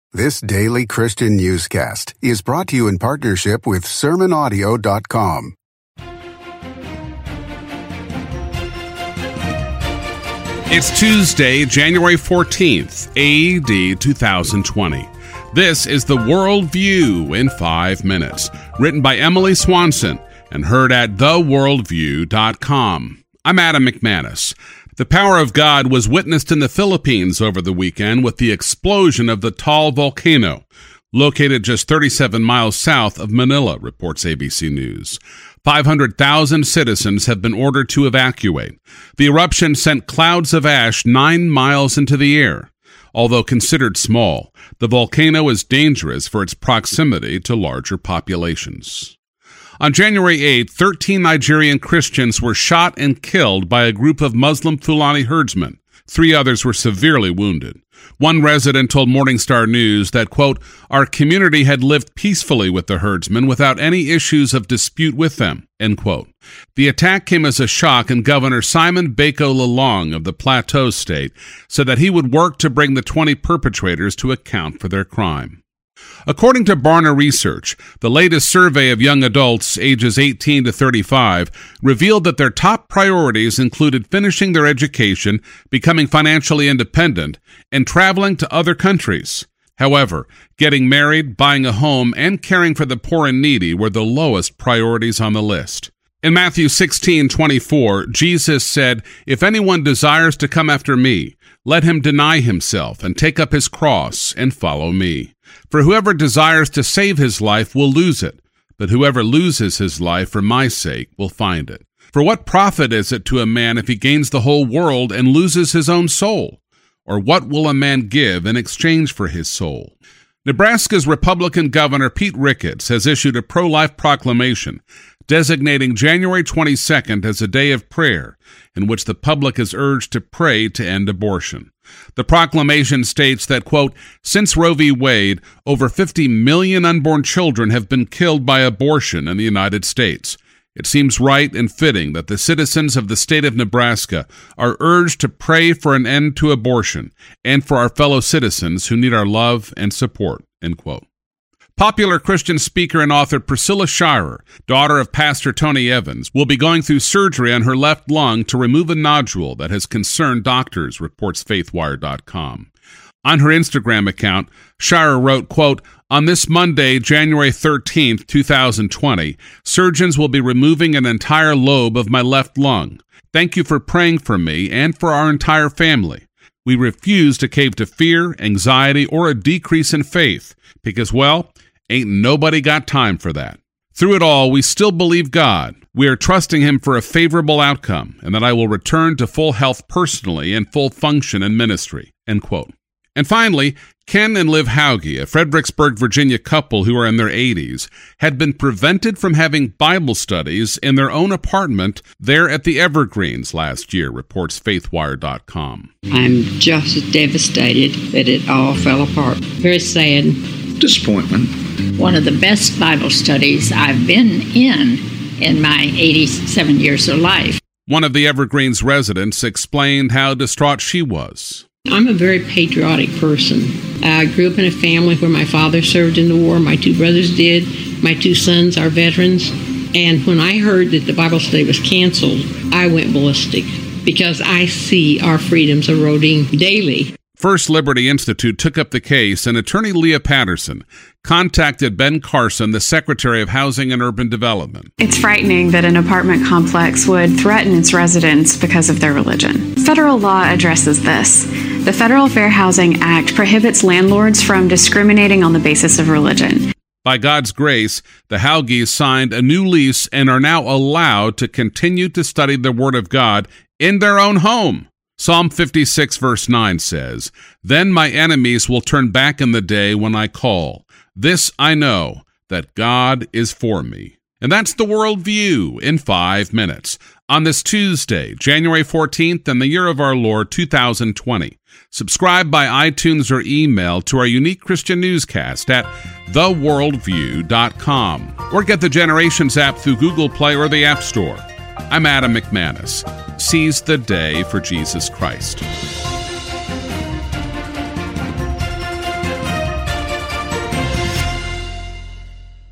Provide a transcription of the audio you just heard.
This daily Christian newscast is brought to you in partnership with SermonAudio.com. It's Tuesday, January 14th, AD 2020. This is The Worldview in 5 minutes, written by Emily Swanson and heard at theworldview.com. I'm Adam McManus. The power of God was witnessed in the Philippines over the weekend with the explosion of the Taal volcano, located just 37 miles south of Manila, reports ABC News. 500,000 citizens have been ordered to evacuate. The eruption sent clouds of ash 9 miles into the air. Although considered small, the volcano is dangerous for its proximity to larger populations. On January 8, 13 Nigerian Christians were shot and killed by a group of Muslim Fulani herdsmen. 3 others were severely wounded. One resident told Morning Star News that, quote, "Our community had lived peacefully with the herdsmen without any issues of dispute with them," end quote. The attack came as a shock, and Governor Simon Bako Lalong of the Plateau State said that he would work to bring the 20 perpetrators to account for their crime. According to Barna Research, the latest survey of young adults ages 18 to 35 revealed that their top priorities included finishing their education, becoming financially independent, and traveling to other countries. However, getting married, buying a home, and caring for the poor and needy were the lowest priorities on the list. In Matthew 16:24, Jesus said, "If anyone desires to come after me, let him deny himself and take up his cross and follow me. For whoever desires to save his life will lose it, but whoever loses his life for my sake will find it. For what profit is it to a man if he gains the whole world and loses his own soul? Or what will a man give in exchange for his soul?" Nebraska's Republican Governor Pete Ricketts has issued a pro-life proclamation designating January 22nd as a day of prayer in which the public is urged to pray to end abortion. The proclamation states that, quote, "Since Roe v. Wade, over 50 million unborn children have been killed by abortion in the United States. It seems right and fitting that the citizens of the state of Nebraska are urged to pray for an end to abortion and for our fellow citizens who need our love and support," end quote. Popular Christian speaker and author Priscilla Shirer, daughter of Pastor Tony Evans, will be going through surgery on her left lung to remove a nodule that has concerned doctors, reports FaithWire.com. On her Instagram account, Shirer wrote, quote, "On this Monday, January 13th, 2020, surgeons will be removing an entire lobe of my left lung. Thank you for praying for me and for our entire family. We refuse to cave to fear, anxiety, or a decrease in faith because, well, ain't nobody got time for that. Through it all, we still believe God. We are trusting Him for a favorable outcome and that I will return to full health personally and full function in ministry," end quote. And finally, Ken and Liv Hauge, a Fredericksburg, Virginia couple who are in their 80s, had been prevented from having Bible studies in their own apartment there at the Evergreens last year, reports FaithWire.com. I'm just devastated that it all fell apart. Very sad. Disappointment. One of the best Bible studies I've been in my 87 years of life. One of the Evergreens residents explained how distraught she was. I'm a very patriotic person. I grew up in a family where my father served in the war, my 2 brothers did, my 2 sons are veterans, and when I heard that the Bible study was canceled, I went ballistic because I see our freedoms eroding daily. First Liberty Institute took up the case, and attorney Leah Patterson contacted Ben Carson, the Secretary of Housing and Urban Development. It's frightening that an apartment complex would threaten its residents because of their religion. Federal law addresses this. The Federal Fair Housing Act prohibits landlords from discriminating on the basis of religion. By God's grace, the Hauges signed a new lease and are now allowed to continue to study the Word of God in their own home. Psalm 56 verse 9 says, "Then my enemies will turn back in the day when I call. This I know, that God is for me." And that's the Worldview in 5 minutes on this Tuesday, January 14th, in the year of our Lord 2020. Subscribe by iTunes or email to our unique Christian newscast at theworldview.com or get the Generations app through Google Play or the App Store. I'm Adam McManus. Seize the day for Jesus Christ.